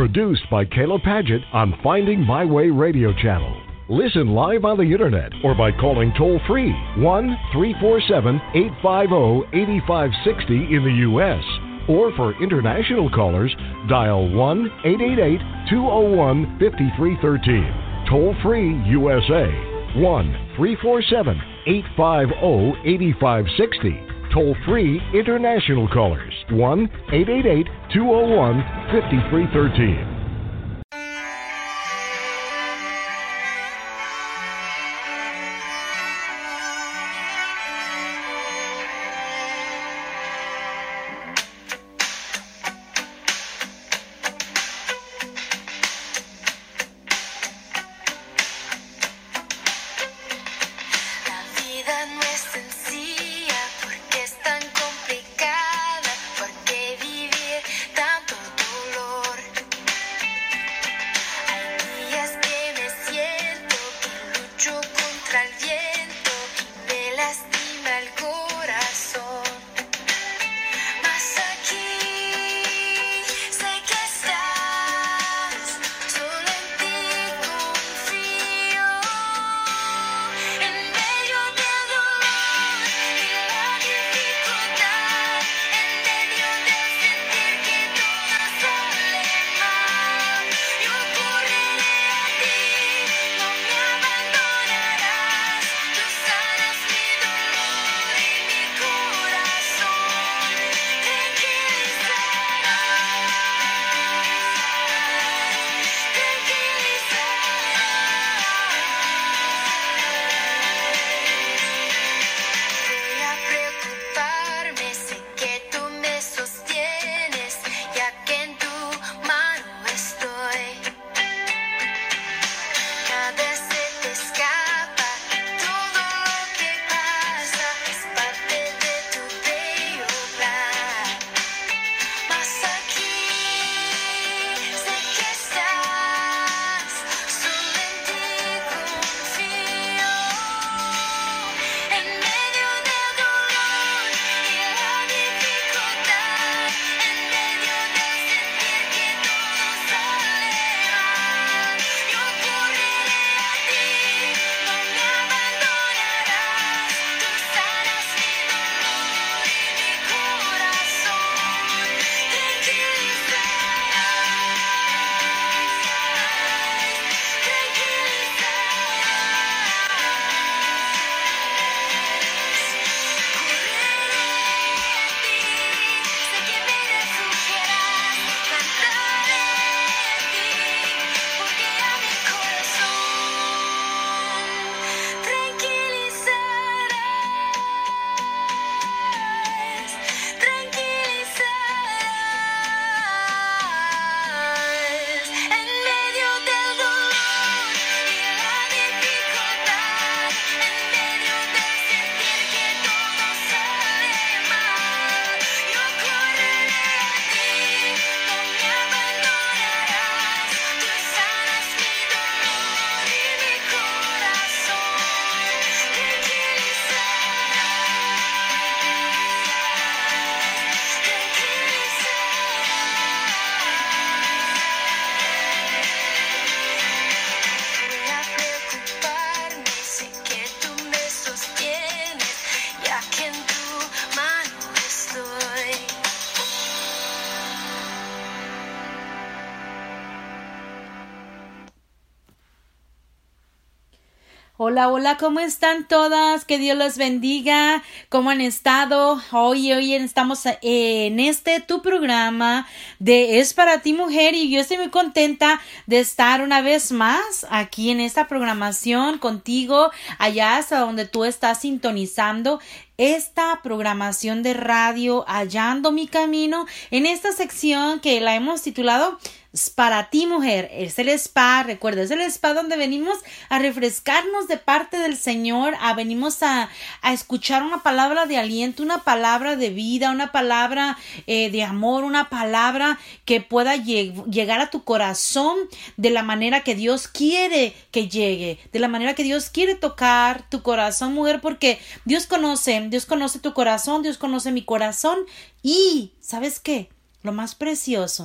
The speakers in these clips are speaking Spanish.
Produced by Kayla Padgett on Finding My Way Radio Channel. Listen live on the internet or by calling toll-free 1-347-850-8560 in the U.S. Or for international callers, dial 1-888-201-5313. Toll-free USA, 1-347-850-8560. Toll-free international callers, 1-888-201-5313. Hola, hola, ¿cómo están todas? Que Dios las bendiga. ¿Cómo han estado? Hoy estamos en tu programa de Es para ti, mujer, y yo estoy muy contenta de estar una vez más aquí en esta programación contigo, allá hasta donde tú estás sintonizando esta programación de radio, Hallando mi Camino, en esta sección que la hemos titulado Es para ti, mujer. Es el spa, recuerda, es el spa donde venimos a refrescarnos de parte del Señor, venimos a escuchar una palabra de aliento, una palabra de vida, una palabra de amor, una palabra que pueda llegar a tu corazón de la manera que Dios quiere que llegue, de la manera que Dios quiere tocar tu corazón, mujer, porque Dios conoce tu corazón, Dios conoce mi corazón y, ¿sabes qué? Lo más precioso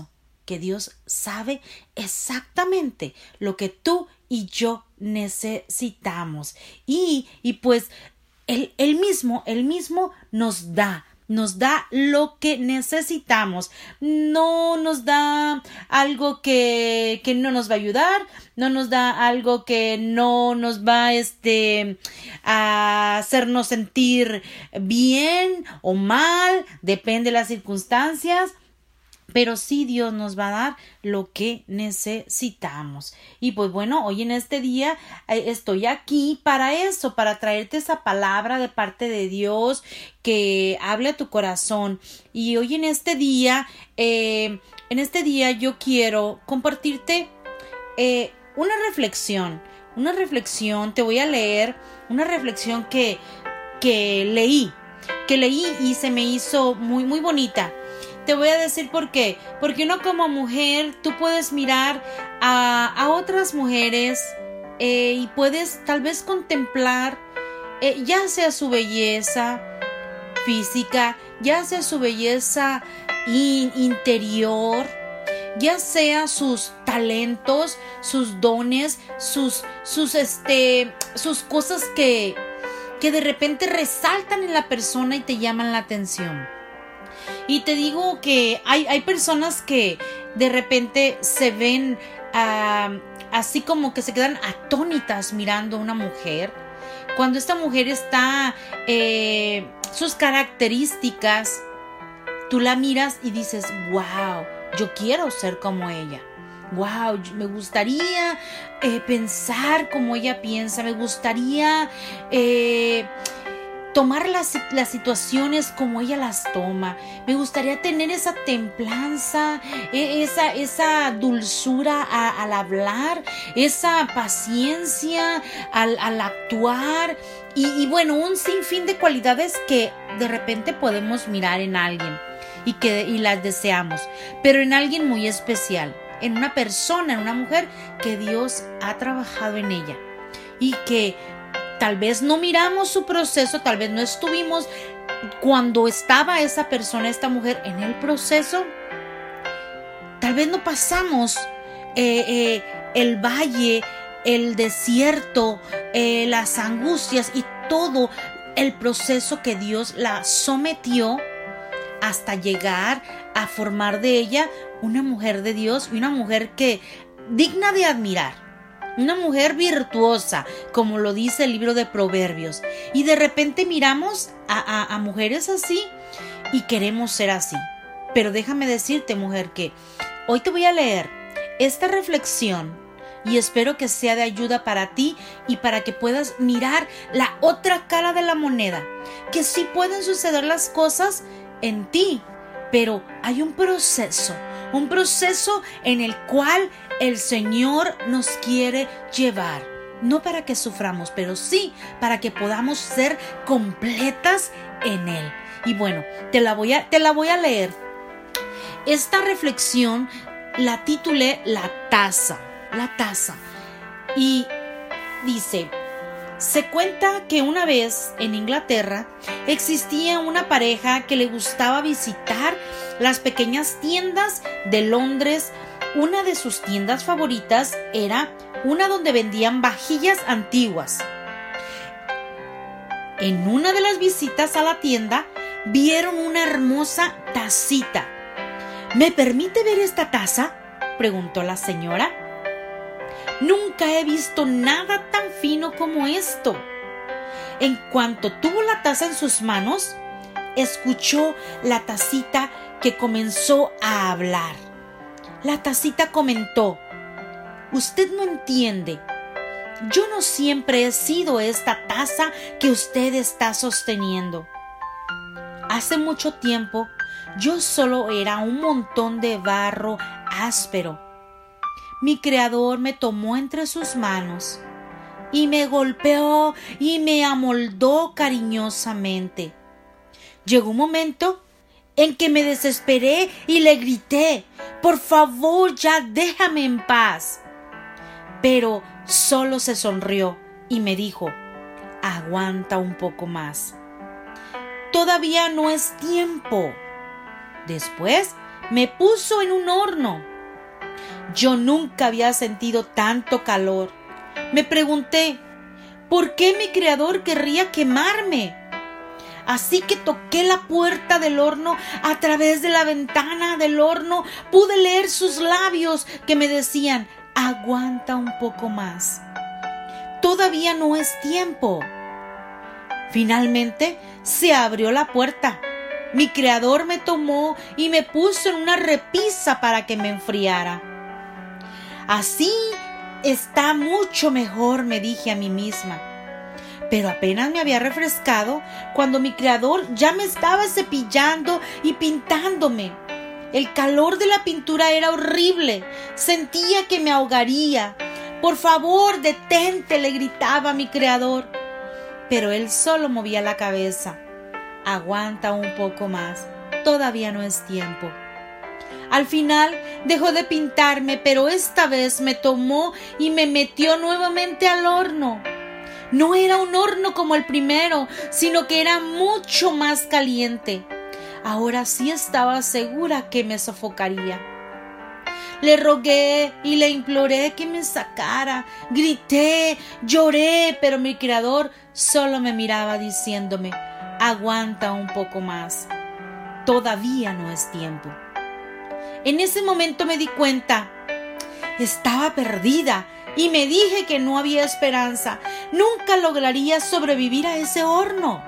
que Dios sabe exactamente lo que tú y yo necesitamos. Y pues Él mismo nos da lo que necesitamos. No nos da algo que no nos va a ayudar, no nos da algo que no nos va a hacernos sentir bien o mal, depende de las circunstancias. Pero sí, Dios nos va a dar lo que necesitamos. Y pues bueno, hoy en este día estoy aquí para eso, para traerte esa palabra de parte de Dios que hable a tu corazón. Y hoy en este día yo quiero compartirte una reflexión. Te voy a leer una reflexión que leí y se me hizo muy, muy bonita. Te voy a decir por qué. Porque uno como mujer, tú puedes mirar a otras mujeres y puedes tal vez contemplar ya sea su belleza física, ya sea su belleza interior, ya sea sus talentos, sus dones, sus cosas que de repente resaltan en la persona y te llaman la atención. Y te digo que hay personas que de repente se ven así como que se quedan atónitas mirando a una mujer. Cuando esta mujer está, sus características, tú la miras y dices, wow, yo quiero ser como ella. Wow, me gustaría pensar como ella piensa, me gustaría tomar las situaciones como ella las toma. Me gustaría tener esa templanza, esa dulzura al hablar, esa paciencia al actuar y bueno, un sinfín de cualidades que de repente podemos mirar en alguien y las deseamos, pero en alguien muy especial, en una persona, en una mujer que Dios ha trabajado en ella y que tal vez no miramos su proceso, tal vez no estuvimos cuando estaba esa persona, esta mujer en el proceso. Tal vez no pasamos el valle, el desierto, las angustias y todo el proceso que Dios la sometió hasta llegar a formar de ella una mujer de Dios y una mujer que digna de admirar. Una mujer virtuosa, como lo dice el libro de Proverbios. Y de repente miramos a mujeres así y queremos ser así. Pero déjame decirte, mujer, que hoy te voy a leer esta reflexión y espero que sea de ayuda para ti y para que puedas mirar la otra cara de la moneda. Que sí pueden suceder las cosas en ti, pero hay un proceso en el cual el Señor nos quiere llevar, no para que suframos, pero sí para que podamos ser completas en Él. Y bueno, te la voy a leer. Esta reflexión la titulé La taza. Y dice: se cuenta que una vez en Inglaterra existía una pareja que le gustaba visitar las pequeñas tiendas de Londres. Una de sus tiendas favoritas era una donde vendían vajillas antiguas. En una de las visitas a la tienda vieron una hermosa tacita. ¿Me permite ver esta taza?, preguntó la señora. Nunca he visto nada tan fino como esto. En cuanto tuvo la taza en sus manos, escuchó la tacita que comenzó a hablar. La tacita comentó: usted no entiende. Yo no siempre he sido esta taza que usted está sosteniendo. Hace mucho tiempo yo solo era un montón de barro áspero. Mi Creador me tomó entre sus manos y me golpeó y me amoldó cariñosamente. Llegó un momento en que me desesperé y le grité: por favor, ya déjame en paz. Pero solo se sonrió y me dijo: aguanta un poco más. Todavía no es tiempo. Después me puso en un horno Yo nunca había sentido tanto calor. Me pregunté, ¿por qué mi Creador querría quemarme? Así que toqué la puerta del horno. A través de la ventana del horno pude leer sus labios que me decían, aguanta un poco más. Todavía no es tiempo. Finalmente se abrió la puerta. Mi Creador me tomó y me puso en una repisa para que me enfriara. Así está mucho mejor, me dije a mí misma. Pero apenas me había refrescado cuando mi Creador ya me estaba cepillando y pintándome. El calor de la pintura era horrible. Sentía que me ahogaría. Por favor, detente, le gritaba a mi Creador. Pero él solo movía la cabeza. Aguanta un poco más. Todavía no es tiempo. Al final dejó de pintarme, pero esta vez me tomó y me metió nuevamente al horno. No era un horno como el primero, sino que era mucho más caliente. Ahora sí estaba segura que me sofocaría. Le rogué y le imploré que me sacara. Grité, lloré, pero mi Creador solo me miraba diciéndome, aguanta un poco más. Todavía no es tiempo. En ese momento me di cuenta, estaba perdida. Y me dije que no había esperanza. Nunca lograría sobrevivir a ese horno.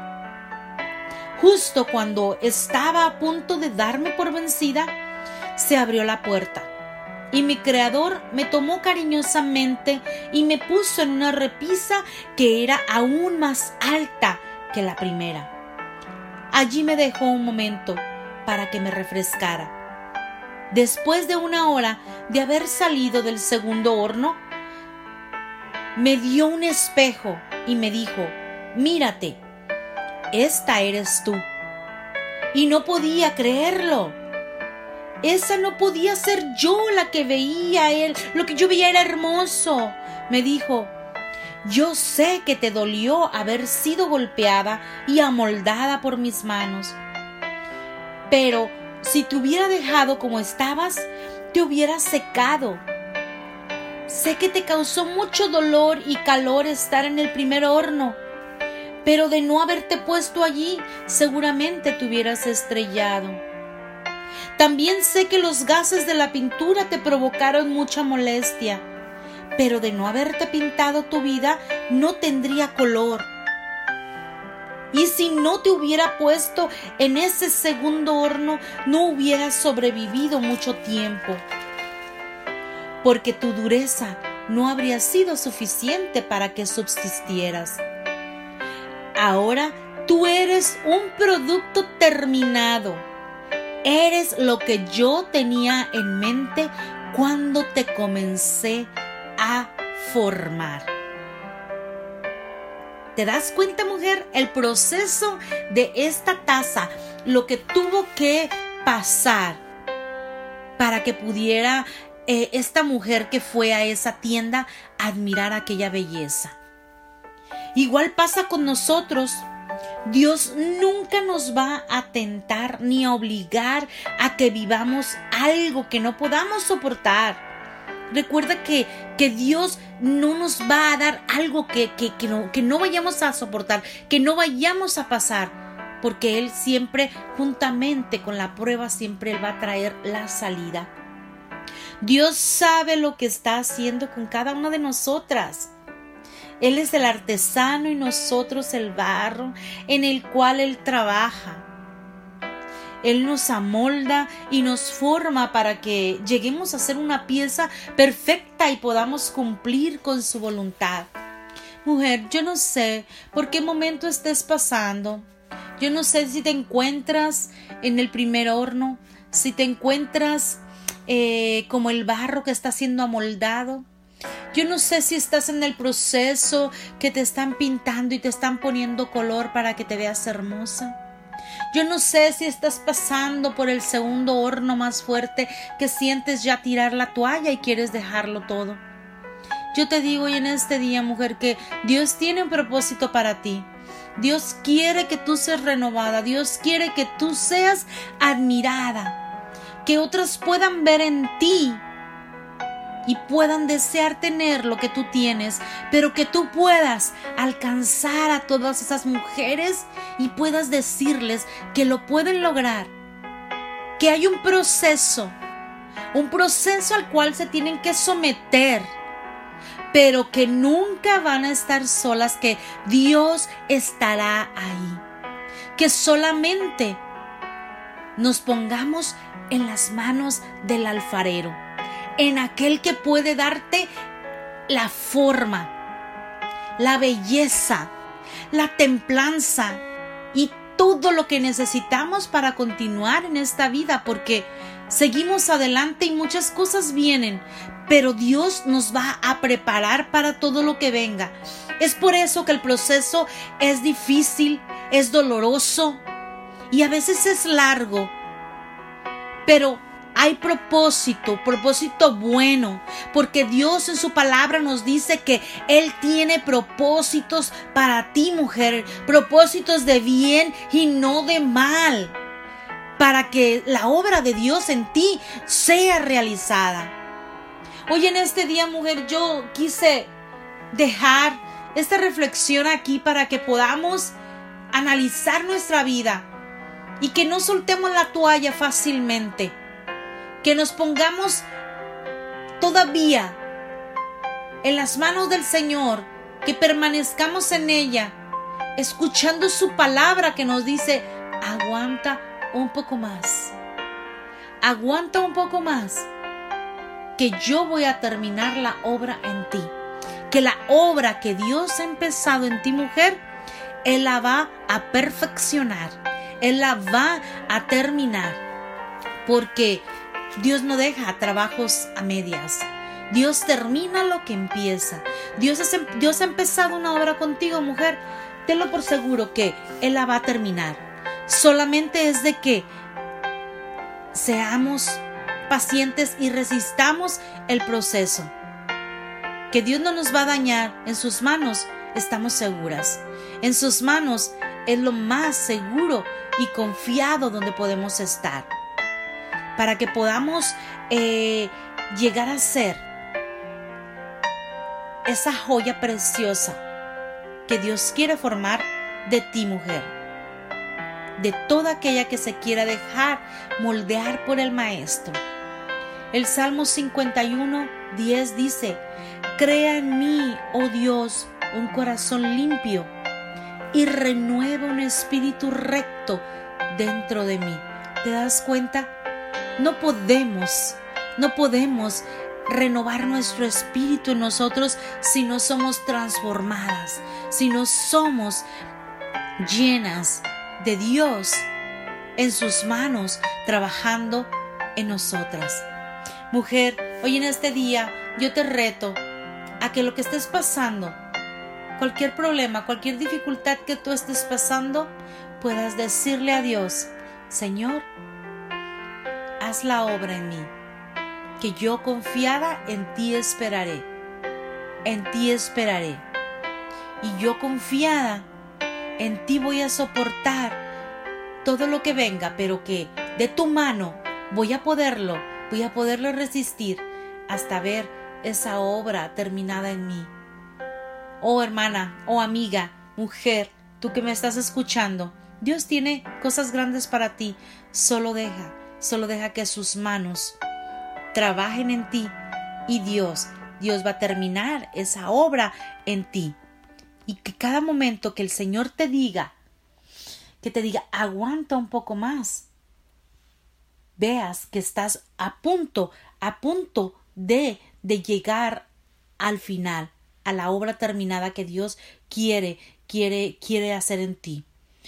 Justo cuando estaba a punto de darme por vencida, se abrió la puerta. Y mi Creador me tomó cariñosamente y me puso en una repisa que era aún más alta que la primera. Allí me dejó un momento para que me refrescara. Después de 1 hora de haber salido del segundo horno, me dio un espejo y me dijo, mírate, esta eres tú. Y no podía creerlo. Esa no podía ser yo la que veía él. Lo que yo veía era hermoso. Me dijo, yo sé que te dolió haber sido golpeada y amoldada por mis manos. Pero si te hubiera dejado como estabas, te hubieras secado. Sé que te causó mucho dolor y calor estar en el primer horno, pero de no haberte puesto allí, seguramente te hubieras estrellado. También sé que los gases de la pintura te provocaron mucha molestia, pero de no haberte pintado tu vida, no tendría color. Y si no te hubiera puesto en ese segundo horno, no hubieras sobrevivido mucho tiempo. Porque tu dureza no habría sido suficiente para que subsistieras. Ahora tú eres un producto terminado. Eres lo que yo tenía en mente cuando te comencé a formar. ¿Te das cuenta, mujer? El proceso de esta taza, lo que tuvo que pasar para que pudiera esta mujer que fue a esa tienda admirar aquella belleza. Igual pasa con nosotros. Dios nunca nos va a tentar ni a obligar a que vivamos algo que no podamos soportar. Recuerda que Dios no nos va a dar algo que no vayamos a soportar, que no vayamos a pasar, porque Él siempre, juntamente con la prueba, siempre Él va a traer la salida. Dios sabe lo que está haciendo con cada una de nosotras. Él es el artesano y nosotros el barro en el cual Él trabaja. Él nos amolda y nos forma para que lleguemos a ser una pieza perfecta y podamos cumplir con su voluntad. Mujer, yo no sé por qué momento estés pasando. Yo no sé si te encuentras en el primer horno, si te encuentras como el barro que está siendo amoldado. Yo no sé si estás en el proceso que te están pintando y te están poniendo color para que te veas hermosa. Yo no sé si estás pasando por el segundo horno más fuerte que sientes ya tirar la toalla y quieres dejarlo todo. Yo te digo hoy en este día, mujer, que Dios tiene un propósito para ti. Dios quiere que tú seas renovada. Dios quiere que tú seas admirada. Que otros puedan ver en ti y puedan desear tener lo que tú tienes, pero que tú puedas alcanzar a todas esas mujeres y puedas decirles que lo pueden lograr, que hay un proceso al cual se tienen que someter, pero que nunca van a estar solas, que Dios estará ahí, que solamente nos pongamos en las manos del alfarero, en aquel que puede darte la forma, la belleza, la templanza y todo lo que necesitamos para continuar en esta vida, porque seguimos adelante y muchas cosas vienen, pero Dios nos va a preparar para todo lo que venga. Es por eso que el proceso es difícil, es doloroso y a veces es largo, pero hay propósito bueno, porque Dios en su palabra nos dice que Él tiene propósitos para ti, mujer, propósitos de bien y no de mal, para que la obra de Dios en ti sea realizada. Hoy en este día, mujer, yo quise dejar esta reflexión aquí para que podamos analizar nuestra vida y que no soltemos la toalla fácilmente, que nos pongamos todavía en las manos del Señor, que permanezcamos en ella, escuchando su palabra que nos dice: aguanta un poco más, aguanta un poco más, que yo voy a terminar la obra en ti, que la obra que Dios ha empezado en ti, mujer, Él la va a perfeccionar, Él la va a terminar, porque Dios no deja trabajos a medias. Dios termina lo que empieza. Dios ha empezado una obra contigo, mujer. Tenlo por seguro que Él la va a terminar. Solamente es de que seamos pacientes y resistamos el proceso. Que Dios no nos va a dañar. En sus manos estamos seguras. En sus manos es lo más seguro y confiado donde podemos estar, para que podamos llegar a ser esa joya preciosa que Dios quiere formar de ti, mujer, de toda aquella que se quiera dejar moldear por el Maestro. El Salmo 51:10 dice: crea en mí, oh Dios, un corazón limpio y renueva un espíritu recto dentro de mí. ¿Te das cuenta? No podemos renovar nuestro espíritu en nosotros si no somos transformadas, si no somos llenas de Dios en sus manos, trabajando en nosotras. Mujer, hoy en este día yo te reto a que lo que estés pasando, cualquier problema, cualquier dificultad que tú estés pasando, puedas decirle a Dios: Señor, haz la obra en mí, que yo confiada en ti esperaré, y yo confiada en ti voy a soportar todo lo que venga, pero que de tu mano voy a poderlo resistir hasta ver esa obra terminada en mí. Oh hermana, oh amiga, mujer, tú que me estás escuchando, Dios tiene cosas grandes para ti. Solo deja que sus manos trabajen en ti y Dios va a terminar esa obra en ti. Y que cada momento que el Señor te diga, aguanta un poco más, veas que estás a punto de llegar al final, a la obra terminada que Dios quiere hacer en ti.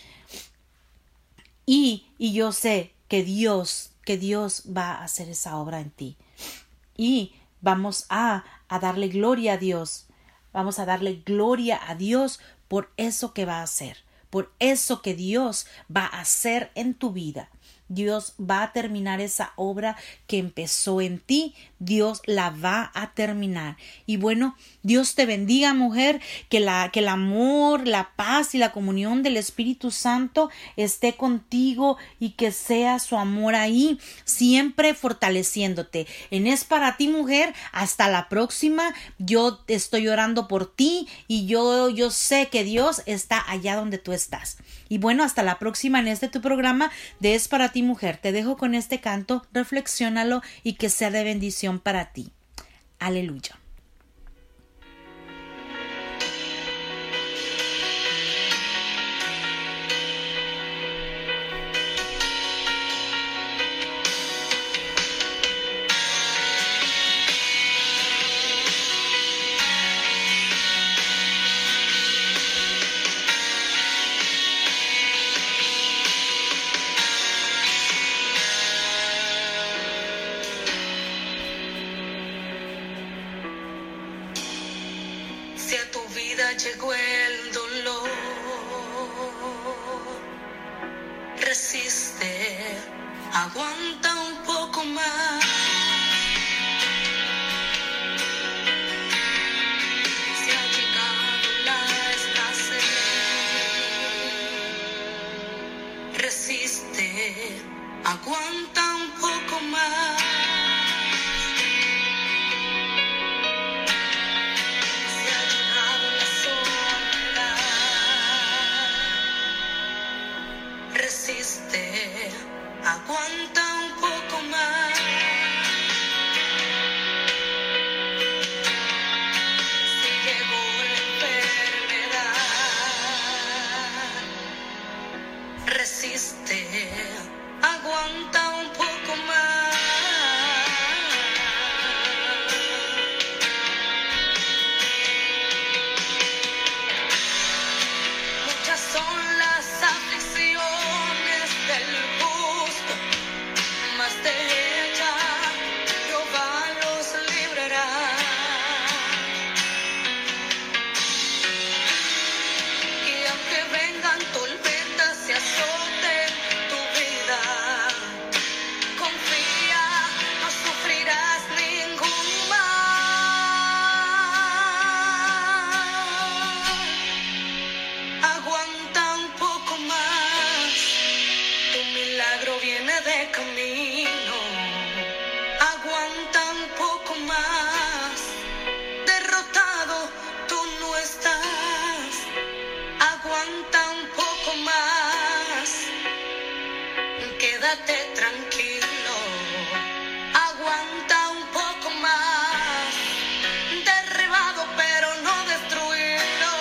Y yo sé que Dios va a hacer esa obra en ti. Y vamos a darle gloria a Dios. Vamos a darle gloria a Dios por eso que va a hacer, por eso que Dios va a hacer en tu vida. Dios va a terminar esa obra que empezó en ti. Dios la va a terminar. Y bueno, Dios te bendiga, mujer, que el amor, la paz y la comunión del Espíritu Santo esté contigo y que sea su amor ahí, siempre fortaleciéndote. Es para ti, mujer. Hasta la próxima. Yo estoy orando por ti y yo sé que Dios está allá donde tú estás. Y bueno, hasta la próxima en tu programa de Es para ti, mujer. Te dejo con este canto, reflexiónalo y que sea de bendición para ti. Aleluya. Si a tu vida llegó el dolor, resiste, aguanta un poco más. Si ha llegado la escasez, resiste, aguanta un poco más. Aguanta un poco más. Si llegó la enfermedad, resiste, aguanta un poco más. Muchas son las aflicciones del justo, mas de ella Jehová los librará. Y aunque vengan tormentas y azoten tu vida, confía, no sufrirás ningún mal. Aguanta un poco más, tu milagro viene de camino. Aguanta un poco más, derrotado tú no estás. Aguanta un poco más, quédate tranquilo. Aguanta un poco más, derribado pero no destruido.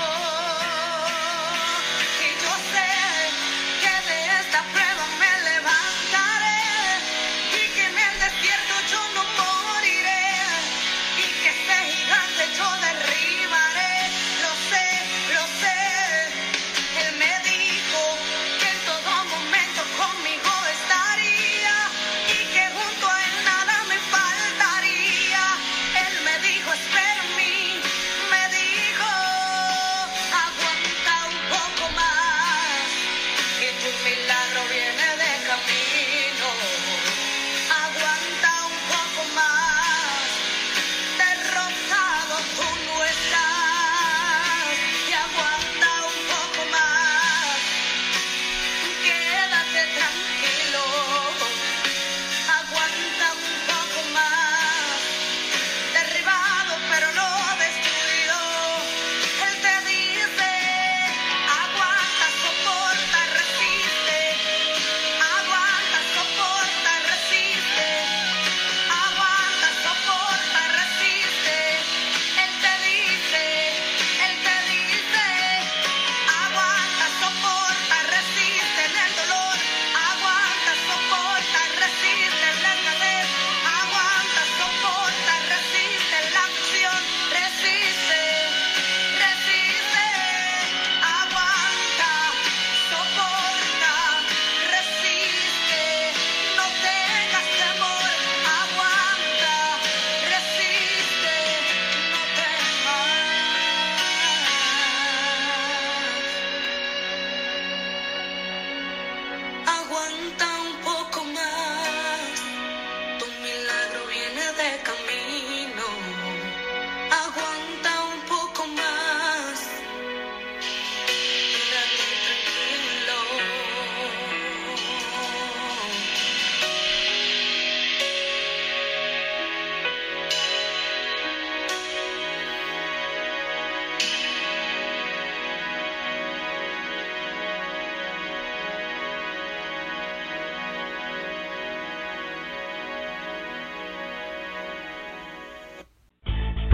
Y yo sé que de esta prueba me levantaré, y que en el desierto yo no moriré, y que este gigante yo derribaré. Lo sé, él me dijo que en todo momento conmigo está.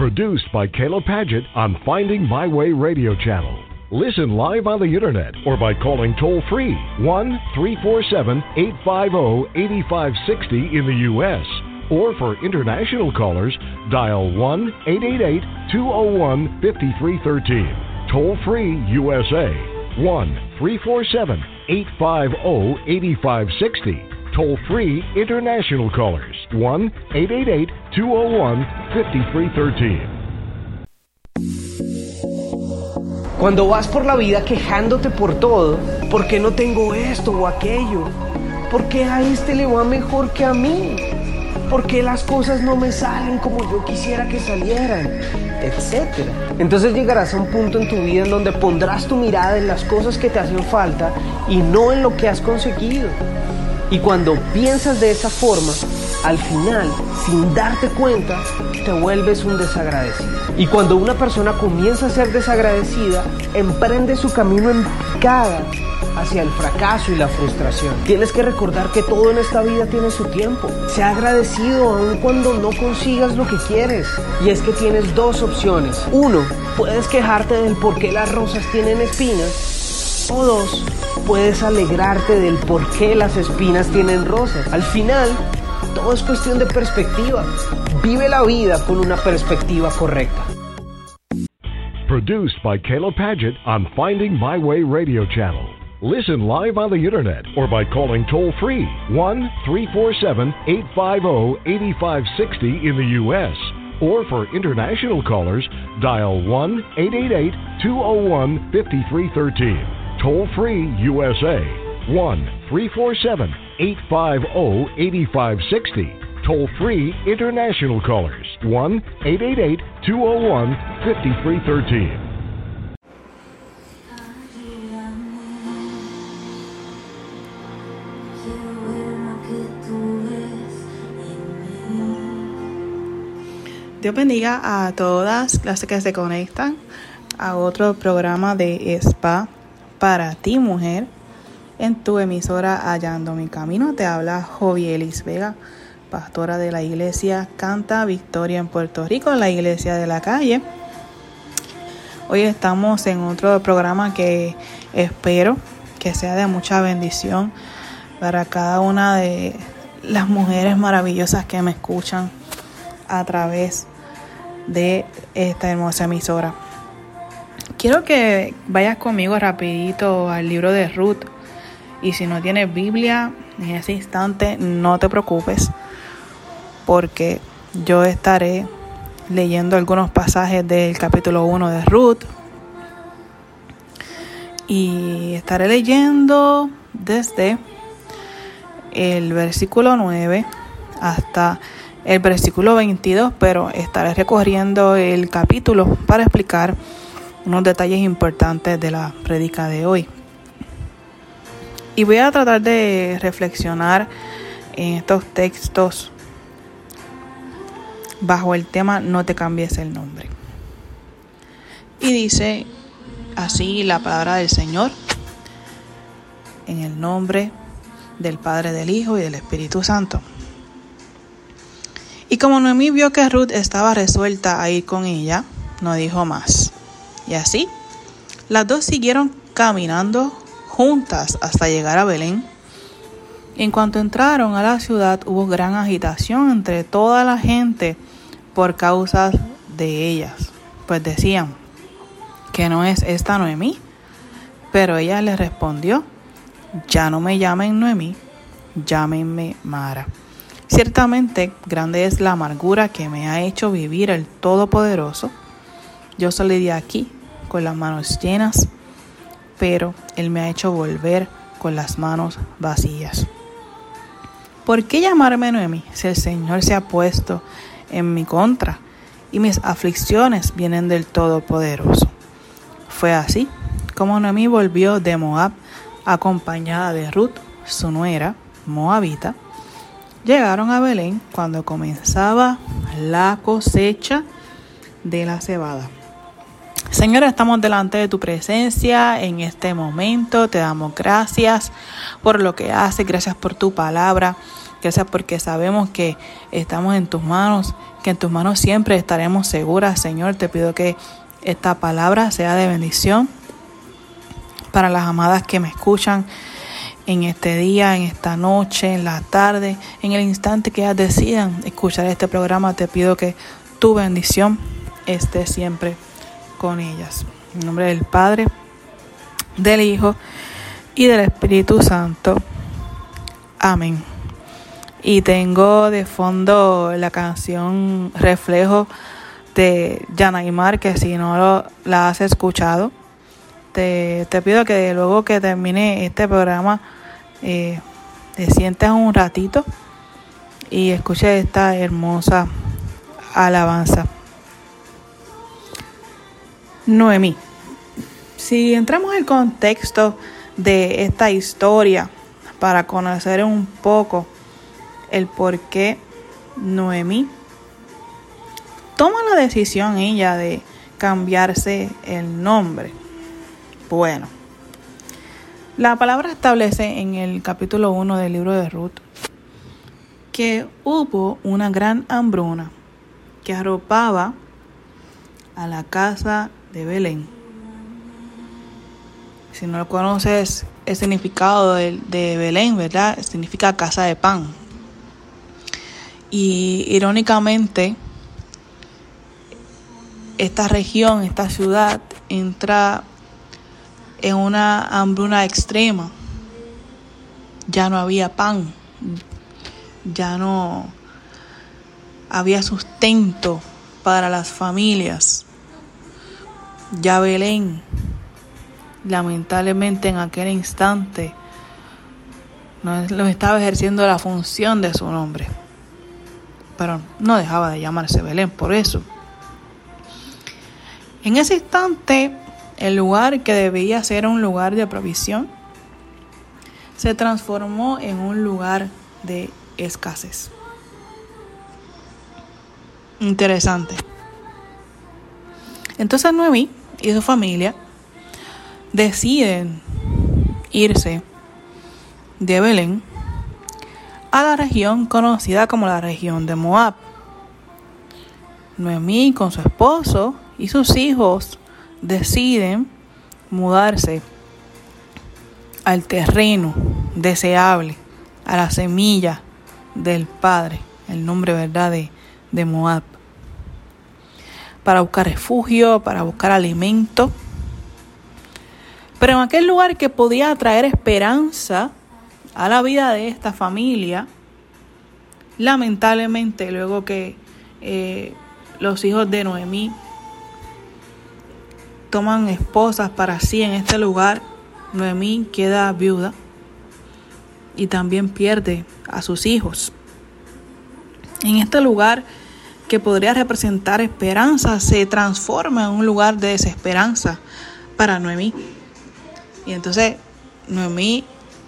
Produced by Kayla Padgett on Finding My Way Radio Channel. Listen live on the internet or by calling toll-free 1-347-850-8560 in the U.S. Or for international callers, dial 1-888-201-5313. Toll-free USA, 1-347-850-8560. Toll-free international callers, 1-888-201-5313. Cuando vas por la vida quejándote por todo, ¿por qué no tengo esto o aquello? ¿Por qué a este le va mejor que a mí? ¿Por qué las cosas no me salen como yo quisiera que salieran? Etcétera. Entonces llegarás a un punto en tu vida en donde pondrás tu mirada en las cosas que te hacen falta y no en lo que has conseguido. Y cuando piensas de esa forma, al final, sin darte cuenta, te vuelves un desagradecido. Y cuando una persona comienza a ser desagradecida, emprende su camino en picada hacia el fracaso y la frustración. Tienes que recordar que todo en esta vida tiene su tiempo. Sea agradecido aun cuando no consigas lo que quieres. Y es que tienes dos opciones. 1, puedes quejarte del por qué las rosas tienen espinas. O 2, puedes alegrarte del por qué las espinas tienen rosas. Al final, todo es cuestión de perspectiva. Vive la vida con una perspectiva correcta. Produced by Kayla Padgett on Finding My Way Radio Channel. Listen live on the internet or by calling toll-free 1-347-850-8560 in the U.S. Or for international callers, dial 1-888-201-5313. Toll-free USA, 1-347-850-8560. Toll-free international callers, 1-888-201-5313. Dios bendiga a todas las que se conectan a otro programa de Spa para ti, mujer, en tu emisora Hallando Mi Camino. Te habla Jovielis Vega, pastora de la iglesia Canta Victoria en Puerto Rico, en la iglesia de la calle. Hoy estamos en otro programa que espero que sea de mucha bendición para cada una de las mujeres maravillosas que me escuchan a través de esta hermosa emisora. Quiero que vayas conmigo rapidito al libro de Ruth, y si no tienes Biblia en ese instante, no te preocupes, porque yo estaré leyendo algunos pasajes del capítulo 1 de Ruth, y estaré leyendo desde el versículo 9 hasta el versículo 22, pero estaré recorriendo el capítulo para explicar unos detalles importantes de la prédica de hoy. Y voy a tratar de reflexionar en estos textos bajo el tema No te cambies el nombre. Y dice así la palabra del Señor, en el nombre del Padre, del Hijo y del Espíritu Santo. Y como Noemí vio que Ruth estaba resuelta a ir con ella, no dijo más. Y así, las dos siguieron caminando juntas hasta llegar a Belén. En cuanto entraron a la ciudad, hubo gran agitación entre toda la gente por causa de ellas, pues decían: ¿que no es esta Noemí? Pero ella les respondió: ya no me llamen Noemí, llámenme Mara. Ciertamente grande es la amargura que me ha hecho vivir el Todopoderoso. Yo salí de aquí con las manos llenas, pero Él me ha hecho volver con las manos vacías. ¿Por qué llamarme Noemí si el Señor se ha puesto en mi contra y mis aflicciones vienen del Todopoderoso? Fue así como Noemí volvió de Moab, acompañada de Ruth, su nuera, moabita. Llegaron a Belén cuando comenzaba la cosecha de la cebada. Señor, estamos delante de tu presencia en este momento. Te damos gracias por lo que haces, gracias por tu palabra. Gracias porque sabemos que estamos en tus manos, que en tus manos siempre estaremos seguras. Señor, te pido que esta palabra sea de bendición para las amadas que me escuchan en este día, en esta noche, en la tarde, en el instante que ellas decidan escuchar este programa. Te pido que tu bendición esté siempre con ellas. En nombre del Padre, del Hijo y del Espíritu Santo. Amén. Y tengo de fondo la canción Reflejo de Yanaimar, que si no la has escuchado, te pido que luego que termine este programa te sientes un ratito y escuches esta hermosa alabanza. Noemí. Si entramos en el contexto de esta historia para conocer un poco el por qué Noemí toma la decisión ella de cambiarse el nombre. Bueno, la palabra establece en el capítulo 1 del libro de Ruth que hubo una gran hambruna que arropaba a la casa de Belén. Si no lo conoces, el significado de Belén, ¿verdad? Significa casa de pan. Y irónicamente, esta región, esta ciudad, entra en una hambruna extrema. Ya no había pan, ya no había sustento para las familias. Ya Belén, lamentablemente en aquel instante, no estaba ejerciendo la función de su nombre, pero no dejaba de llamarse Belén por eso. En ese instante, el lugar que debía ser un lugar de provisión se transformó en un lugar de escasez. Interesante. Entonces Noemí y su familia deciden irse de Belén a la región conocida como la región de Moab. Noemí con su esposo y sus hijos deciden mudarse al terreno deseable, a la semilla del Padre, el nombre, ¿verdad?, de Moab, para buscar refugio, para buscar alimento. Pero en aquel lugar que podía traer esperanza a la vida de esta familia, lamentablemente, luego que los hijos de Noemí toman esposas para sí en este lugar, Noemí queda viuda y también pierde a sus hijos. En este lugar que podría representar esperanza, se transforma en un lugar de desesperanza para Noemí. Y entonces Noemí,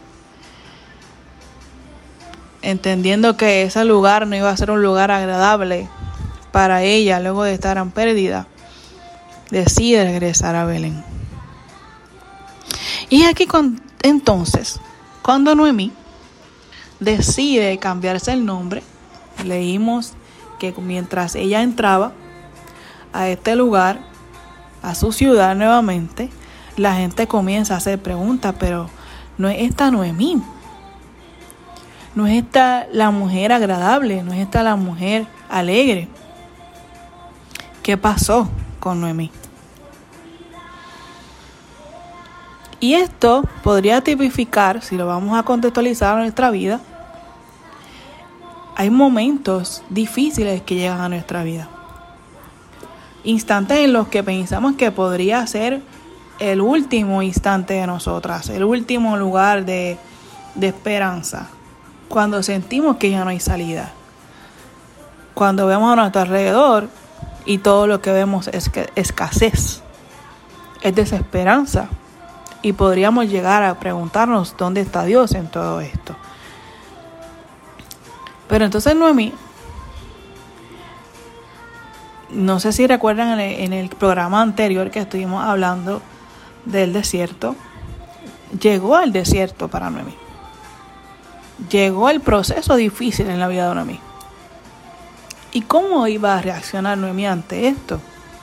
entendiendo que ese lugar no iba a ser un lugar agradable para ella luego de estar en pérdida, decide regresar a Belén. Y aquí entonces, cuando Noemí decide cambiarse el nombre, leímos que mientras ella entraba a este lugar, a su ciudad nuevamente, la gente comienza a hacer preguntas, pero no es esta Noemí, no es esta la mujer agradable, no es esta la mujer alegre. ¿Qué pasó con Noemí? Y esto podría tipificar, si lo vamos a contextualizar en nuestra vida, hay momentos difíciles que llegan a nuestra vida. Instantes en los que pensamos que podría ser el último instante de nosotras, el último lugar de esperanza. Cuando sentimos que ya no hay salida. Cuando vemos a nuestro alrededor y todo lo que vemos es escasez, es desesperanza. Y podríamos llegar a preguntarnos dónde está Dios en todo esto. Pero entonces Noemí, no sé si recuerdan en el programa anterior que estuvimos hablando del desierto, llegó al desierto para Noemí. llegó el proceso difícil en la vida de Noemí. ¿Y cómo iba a reaccionar Noemí ante esto?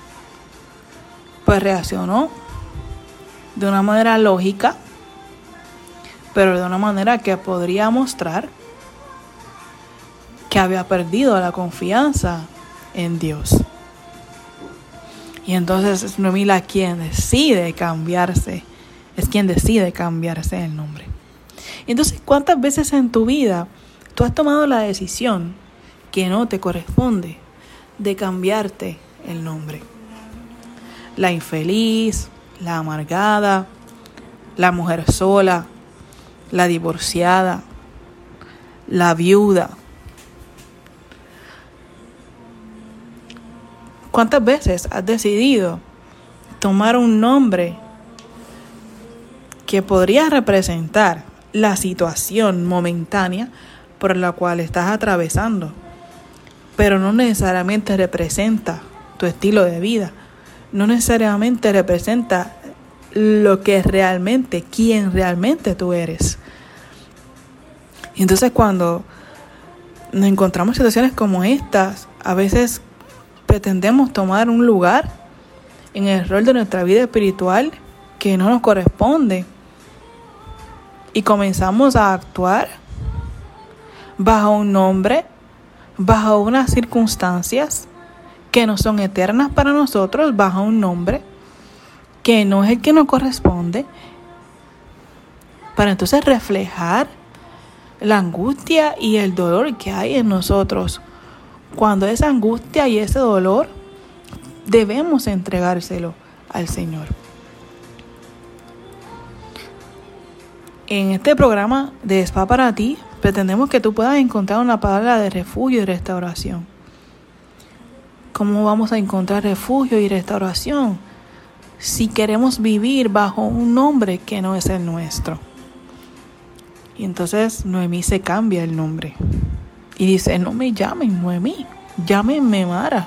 Pues reaccionó de una manera lógica, pero de una manera que podría mostrar que había perdido la confianza en Dios. Y entonces es Noemí quien decide cambiarse, es quien decide cambiarse el nombre. Entonces, ¿cuántas veces en tu vida tú has tomado la decisión que no te corresponde de cambiarte el nombre? La infeliz, la amargada, la mujer sola, la divorciada, la viuda. ¿Cuántas veces has decidido tomar un nombre que podría representar la situación momentánea por la cual estás atravesando, pero no necesariamente representa tu estilo de vida, no necesariamente representa lo que realmente, quién realmente tú eres? Y entonces cuando nos encontramos en situaciones como estas, a veces pretendemos tomar un lugar en el rol de nuestra vida espiritual que no nos corresponde y comenzamos a actuar bajo un nombre, bajo unas circunstancias que no son eternas para nosotros, bajo un nombre que no es el que nos corresponde, para entonces reflejar la angustia y el dolor que hay en nosotros. Cuando esa angustia y ese dolor debemos entregárselo al Señor. En este programa de Spa para ti, pretendemos que tú puedas encontrar una palabra de refugio y restauración. ¿Cómo vamos a encontrar refugio y restauración si queremos vivir bajo un nombre que no es el nuestro? Y entonces Noemí se cambia el nombre y dice: no me llamen Noemí, llámenme Mara.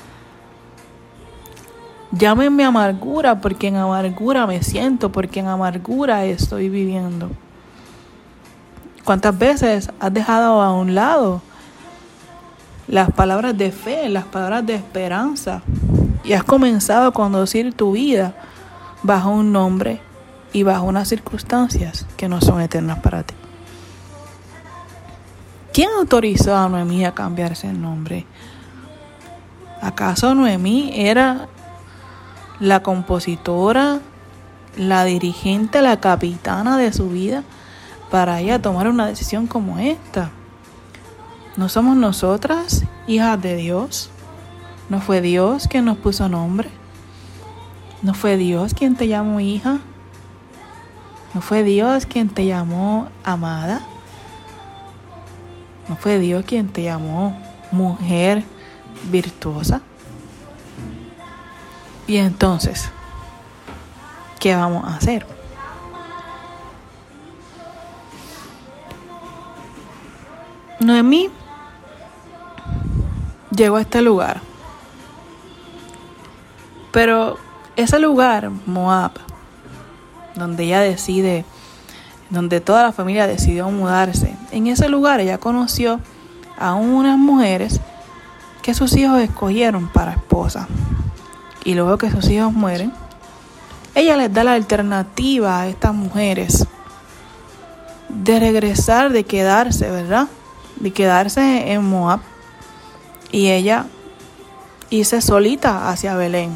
Llámenme amargura, porque en amargura me siento, porque en amargura estoy viviendo. ¿Cuántas veces has dejado a un lado las palabras de fe, las palabras de esperanza, y has comenzado a conducir tu vida bajo un nombre y bajo unas circunstancias que no son eternas para ti? ¿Quién autorizó a Noemí a cambiarse el nombre? ¿Acaso Noemí era la compositora, la dirigente, la capitana de su vida para ella tomar una decisión como esta? ¿No somos nosotras, hijas de Dios? ¿No fue Dios quien nos puso nombre? ¿No fue Dios quien te llamó hija? ¿No fue Dios quien te llamó amada? ¿No fue Dios quien te llamó mujer virtuosa? Y entonces, ¿qué vamos a hacer? Noemí llegó a este lugar, pero ese lugar, Moab, donde toda la familia decidió mudarse, en ese lugar ella conoció a unas mujeres que sus hijos escogieron para esposa. Y luego que sus hijos mueren, ella les da la alternativa a estas mujeres de regresar, de quedarse, ¿verdad? De quedarse en Moab. Y ella irse solita hacia Belén.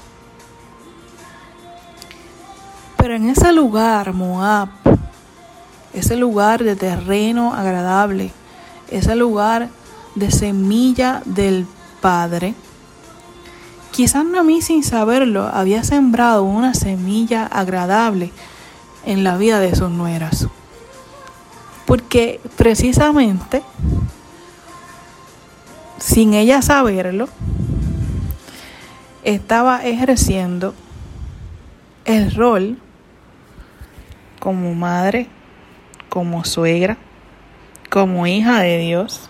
Pero en ese lugar, Moab, ese lugar de terreno agradable, ese lugar de semilla del Padre, quizás Noemí, sin saberlo, había sembrado una semilla agradable en la vida de sus nueras. Porque precisamente, sin ella saberlo, estaba ejerciendo el rol como madre, como suegra, como hija de Dios.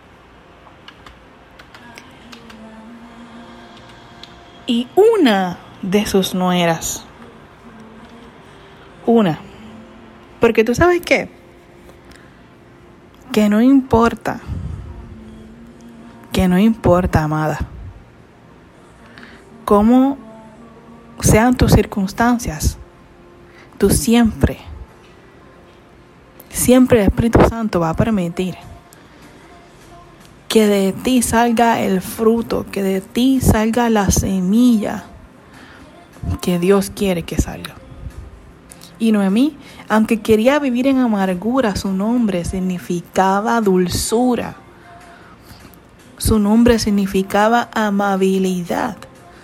Y una de sus nueras. Porque tú sabes qué, que no importa, amada, cómo sean tus circunstancias, tú siempre el Espíritu Santo va a permitir que de ti salga el fruto, que de ti salga la semilla que Dios quiere que salga. Y Noemí, aunque quería vivir en amargura, su nombre significaba dulzura. Su nombre significaba amabilidad.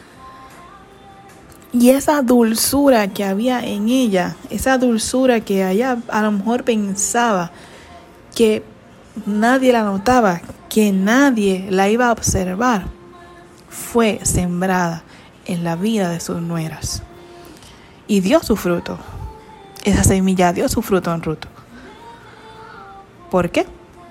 Y esa dulzura que había en ella, esa dulzura que ella a lo mejor pensaba que nadie la notaba, que nadie la iba a observar, fue sembrada en la vida de sus nueras. Y dio su fruto. Esa semilla dio su fruto en Ruth. ¿Por qué?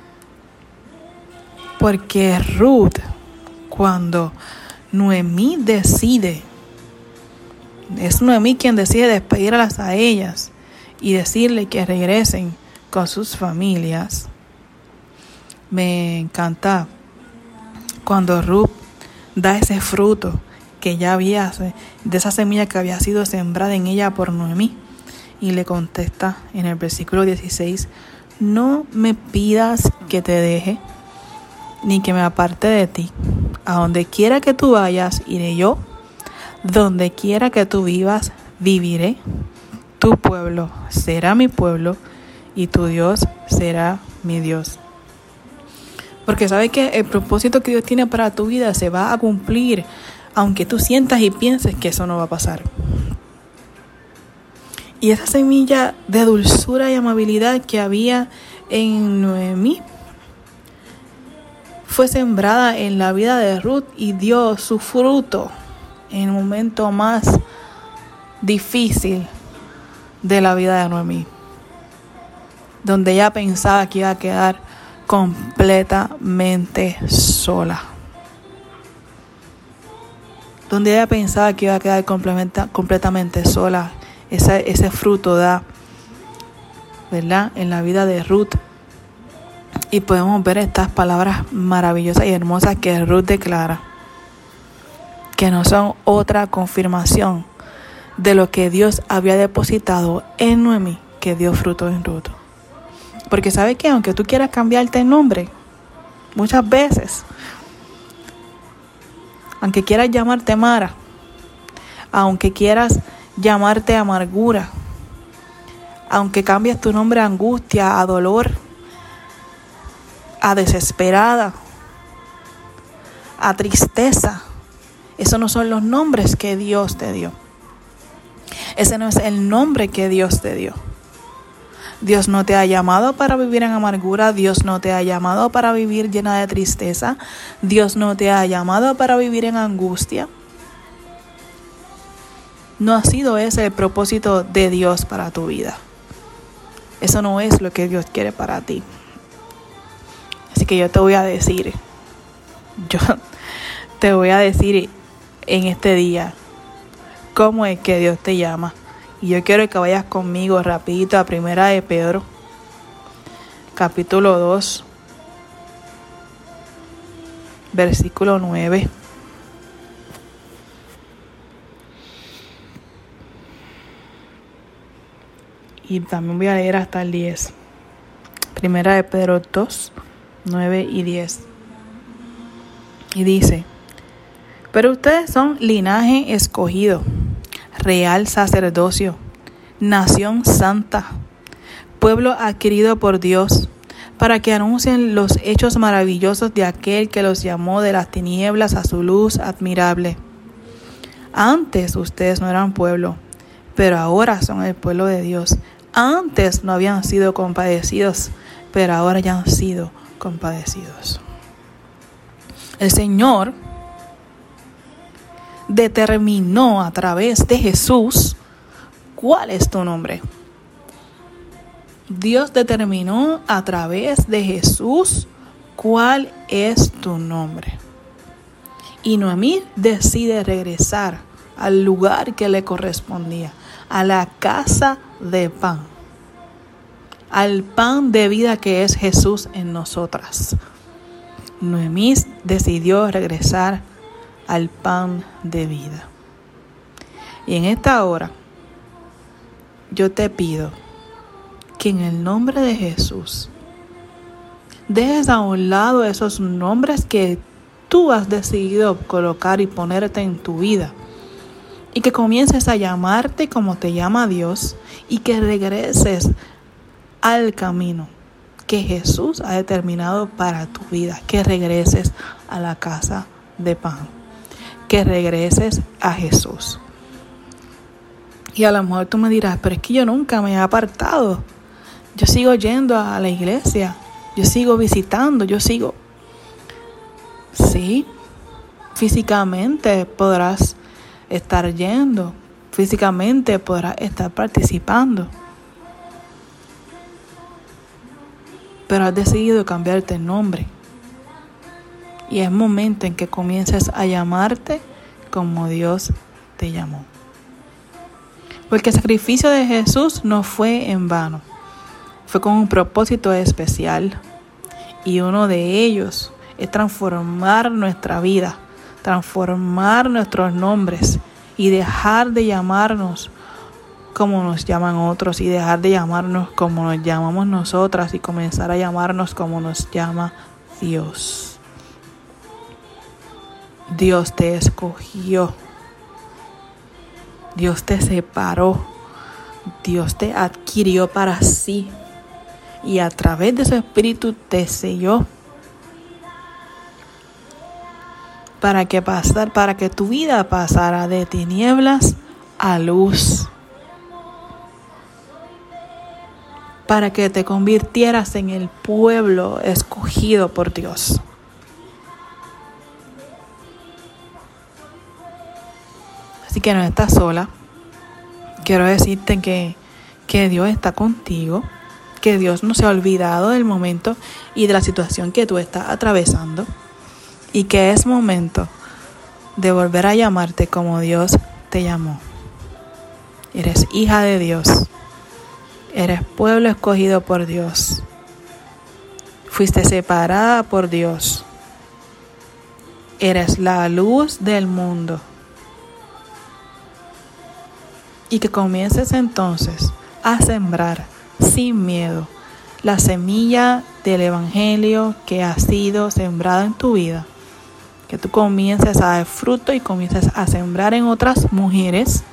Porque Ruth, cuando Noemí decide, es Noemí quien decide despedirlas a ellas y decirle que regresen con sus familias. Me encanta cuando Ruth da ese fruto que ya había, de esa semilla que había sido sembrada en ella por Noemí. Y le contesta en el versículo 16, no me pidas que te deje, ni que me aparte de ti. A donde quiera que tú vayas, iré yo. Donde quiera que tú vivas, viviré. Tu pueblo será mi pueblo y tu Dios será mi Dios. Porque sabes que el propósito que Dios tiene para tu vida se va a cumplir, aunque tú sientas y pienses que eso no va a pasar. Y esa semilla de dulzura y amabilidad que había en Noemí fue sembrada en la vida de Ruth y dio su fruto en el momento más difícil de la vida de Noemí, donde ella pensaba que iba a quedar completamente sola. Donde ella pensaba que iba a quedar completamente sola. Ese fruto da, ¿verdad?, en la vida de Ruth. Y podemos ver estas palabras maravillosas y hermosas que Ruth declara, que no son otra confirmación de lo que Dios había depositado en Noemí, que dio fruto en Ruth. Porque ¿sabes qué? Aunque tú quieras cambiarte el nombre, muchas veces, aunque quieras llamarte Mara, aunque quieras llamarte amargura, aunque cambies tu nombre a angustia, a dolor, a desesperada, a tristeza, esos no son los nombres que Dios te dio. Ese no es el nombre que Dios te dio. Dios no te ha llamado para vivir en amargura. Dios no te ha llamado para vivir llena de tristeza. Dios no te ha llamado para vivir en angustia. No ha sido ese el propósito de Dios para tu vida. Eso no es lo que Dios quiere para ti. Así que yo te voy a decir en este día cómo es que Dios te llama. Y yo quiero que vayas conmigo rapidito a 1 de Pedro, capítulo 2, versículo 9. Y también voy a leer hasta el 10. 1 de Pedro 2, 9 y 10. Y dice, pero ustedes son linaje escogido, real sacerdocio, nación santa, pueblo adquirido por Dios, para que anuncien los hechos maravillosos de aquel que los llamó de las tinieblas a su luz admirable. Antes ustedes no eran pueblo, pero ahora son el pueblo de Dios. Antes no habían sido compadecidos, pero ahora ya han sido compadecidos. El Señor determinó a través de Jesús cuál es tu nombre. Dios determinó a través de Jesús cuál es tu nombre. Y Noemí decide regresar al lugar que le correspondía, a la casa de pan, al pan de vida que es Jesús en nosotras. Noemí decidió regresar al pan de vida. Y en esta hora, yo te pido que en el nombre de Jesús dejes a un lado esos nombres que tú has decidido colocar y ponerte en tu vida. Y que comiences a llamarte como te llama Dios y que regreses al camino que Jesús ha determinado para tu vida. Que regreses a la casa de pan. Que regreses a Jesús. Y a lo mejor tú me dirás, pero es que yo nunca me he apartado. Yo sigo yendo a la iglesia. Yo sigo visitando. Sí, físicamente podrás estar yendo. Físicamente podrás estar participando. Pero has decidido cambiarte el nombre. Y es momento en que comiences a llamarte como Dios te llamó. Porque el sacrificio de Jesús no fue en vano. Fue con un propósito especial. Y uno de ellos es transformar nuestra vida. Transformar nuestros nombres. Y dejar de llamarnos como nos llaman otros y dejar de llamarnos como nos llamamos nosotras y comenzar a llamarnos como nos llama Dios. Dios te escogió. Dios te separó. Dios te adquirió para sí. Y a través de su Espíritu te selló. Para que tu vida pasara de tinieblas a luz. Para que te convirtieras en el pueblo escogido por Dios. Así que no estás sola. Quiero decirte que Dios está contigo, que Dios no se ha olvidado del momento y de la situación que tú estás atravesando y que es momento de volver a llamarte como Dios te llamó. Eres hija de Dios. Eres pueblo escogido por Dios. Fuiste separada por Dios. Eres la luz del mundo. Y que comiences entonces a sembrar sin miedo la semilla del Evangelio que ha sido sembrada en tu vida. Que tú comiences a dar fruto y comiences a sembrar en otras mujeres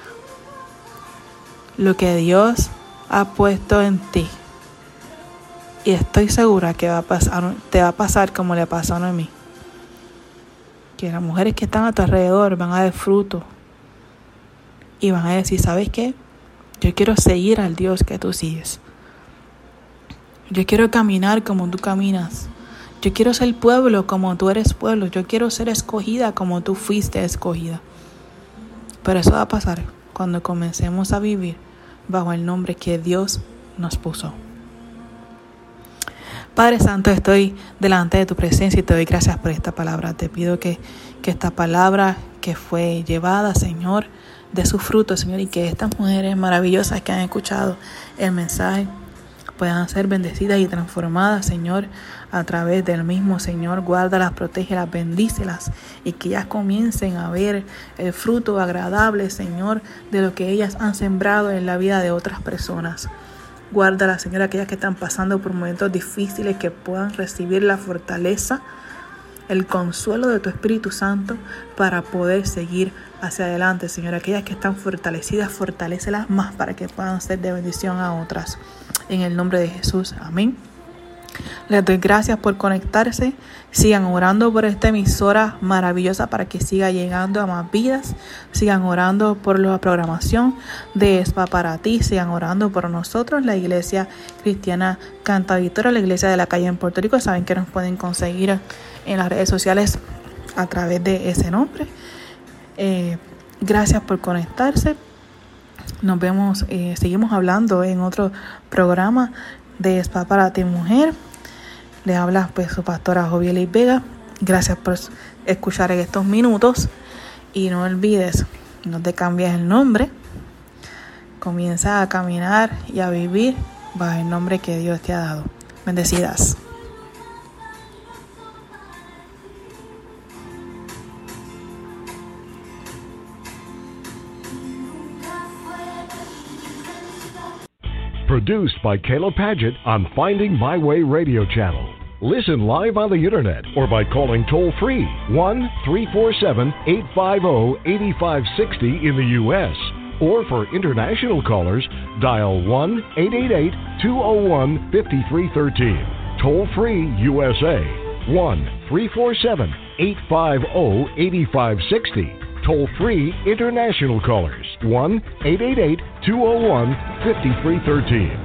lo que Dios ha puesto en ti. Y estoy segura que te va a pasar como le pasó a mí. Que las mujeres que están a tu alrededor van a dar fruto. Y van a decir, ¿sabes qué? Yo quiero seguir al Dios que tú sigues. Yo quiero caminar como tú caminas. Yo quiero ser pueblo como tú eres pueblo. Yo quiero ser escogida como tú fuiste escogida. Pero eso va a pasar cuando comencemos a vivir bajo el nombre que Dios nos puso. Padre Santo, estoy delante de tu presencia y te doy gracias por esta palabra. Te pido que esta palabra que fue llevada, Señor, de su fruto, Señor, y que estas mujeres maravillosas que han escuchado el mensaje puedan ser bendecidas y transformadas, Señor, a través del mismo, Señor. Guárdalas, protégelas, bendícelas y que ellas comiencen a ver el fruto agradable, Señor, de lo que ellas han sembrado en la vida de otras personas. Guárdalas, Señor, aquellas que están pasando por momentos difíciles, que puedan recibir la fortaleza, el consuelo de tu Espíritu Santo para poder seguir hacia adelante, Señor. Aquellas que están fortalecidas, fortalécelas más para que puedan ser de bendición a otras. En el nombre de Jesús, amén. Les doy gracias por conectarse. Sigan orando por esta emisora maravillosa para que siga llegando a más vidas. Sigan orando por la programación de Espa para ti. Sigan orando por nosotros, la Iglesia Cristiana Canta Victoria, la iglesia de la calle en Puerto Rico. Saben que nos pueden conseguir en las redes sociales a través de ese nombre. Gracias por conectarse. Nos vemos, seguimos hablando en otro programa de Espa para ti mujer. Les habla pues su pastora Jovieli Vega. Gracias por escuchar en estos minutos. Y no olvides, no te cambies el nombre. Comienza a caminar y a vivir bajo el nombre que Dios te ha dado. Bendecidas. Produced by Kayla Padgett on Finding My Way Radio Channel. Listen live on the internet or by calling toll-free 1-347-850-8560 in the U.S. Or for international callers, dial 1-888-201-5313. Toll-free USA, 1-347-850-8560. Toll-free international callers, 1-888-201-5313.